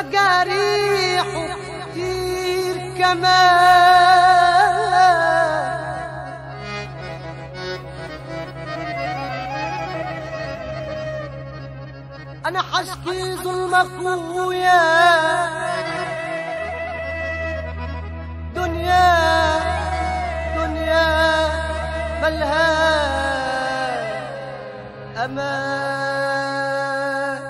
مجاريحه كتير كمان. انا حشكي ظلمك ويا دنيا دنيا ملها امان.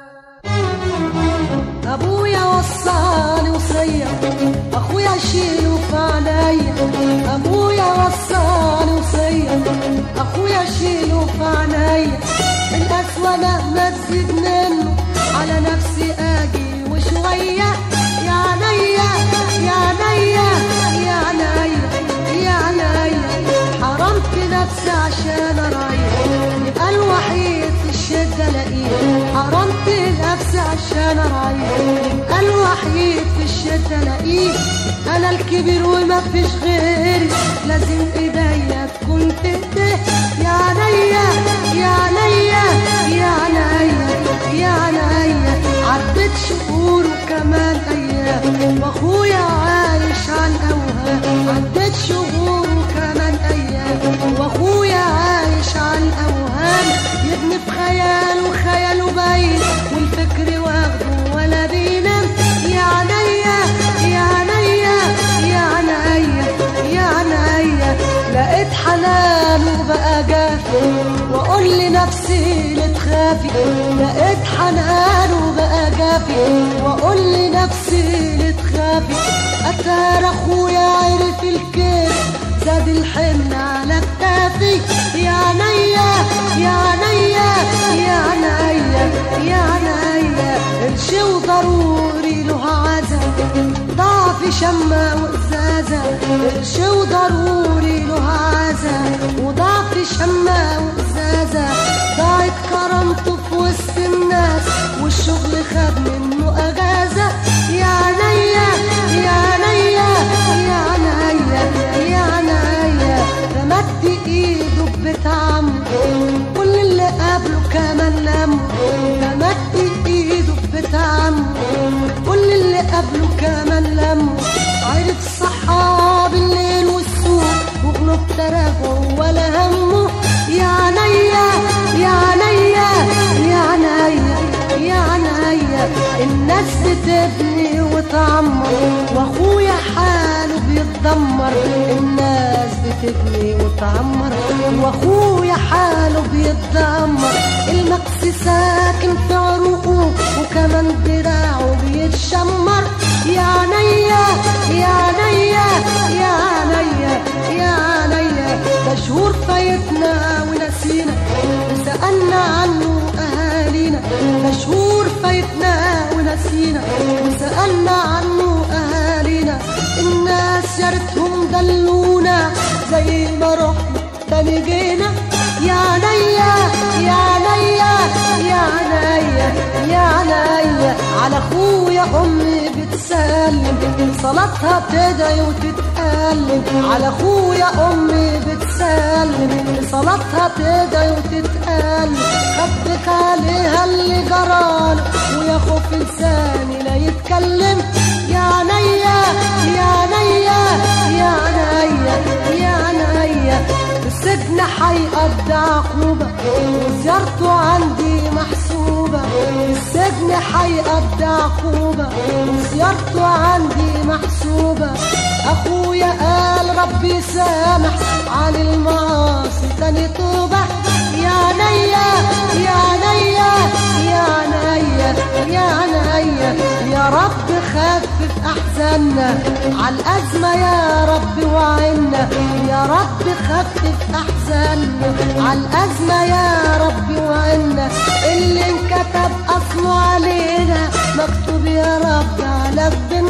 ابويا وصاني وصية اخويا شيله في عينيا. ابويا وصاني وصية اخويا شيله في عينيا. القسوة مهما تزيد منه على نفسي اجي وشوية. يا عينيا يا عينيا يا عينيا يا عينيا حرمت نفسي عشان اريح. يبقى الوحيد في الشدة الاقيه. حرمت نفسي عشان اريح. يبقى الوحيد في الشدة الاقيه. انا الكبير وما فيش غيري. لازم ايديا تكون في ايديه. يا عينيا يا عينيا يا عينيا يا عينيا عدت شهور وكمان ايام واخويا عايش عن اوهام. عدت شهور وكمان ايام واخويا عايش عن اوهام. يبني في خياله خياله بعيد والفكر واخده ولا بينام. يا عينيا يا عينيا يا عينيا يا عينيا لقيت حنانه بقى جافي واقول لنفسي لا تخافي. لقيت حنانه بقى جافي واقول لنفسي لا تخافي. اتارى اخويا عرف الكيف زاد الحمل على كتافي. يا عينيا يا عينيا يا عينيا يا عينيا قرش وضروري له عزا. ضعف شمة وإزازة قرش وضروري له عزا. وضعف شمة وإزازة ضاعت كرامته في وسط الناس والشغل خد منه أجازة. يا عينيا يا عينيا يا عينيا يا عينيا رمت ايده ببيت عمه كل اللي قبله كمان لمه. رمت ايده ببيت عمه كل اللي قبله كمان لمه. عرف صحاب الليل والسوق وغلب تراجعه ولا همه. يا عينيا يا عينيا يا عينيا يا عينيا الناس بتبني وتعمر واخويا حاله بيتدمر. الناس بتبني وتعمر واخويا حاله بيتدمر. المكس ساكن في عروقه وكمان دراعه بيتشمر. يا عينيا يا عينيا يا عينيا يا عينيا ده شهور فايتنا ونسينا وسألنا عنه أهالينا. ده شهور فايتنا ونسينا وسألنا عنه أهالينا. الناس يا ريتهم دلونا زي ما رحنا تاني جينا. يا عينيا يا عينيا يا عينيا يا عينيا على اخويا امي بتسلم صلاتها تدعي وتتألم. على اخويا امي بتسلم صلاتها تدعي وتتألم. خبت عليها اللي جراله ويا خوف لساني لا يتكلم. يا عينيا يا عينيا يا عينيا يا عينيا السجن حيقضي عقوبة وزيارته عندي محسوبة. السجن حيقضي عقوبة وزيارته عندي محسوبة. اخويا قال ربي سامح عن المعاصي تاني توبة. يا عينيا يا عينيا يا عينيا يا عينيا يا رب خفف احزاننا على الازمه يا رب وعنا. يا رب خفف احزاننا على الازمه يا رب وعنا. اللي انكتب اصله علينا مكتوب يا رب على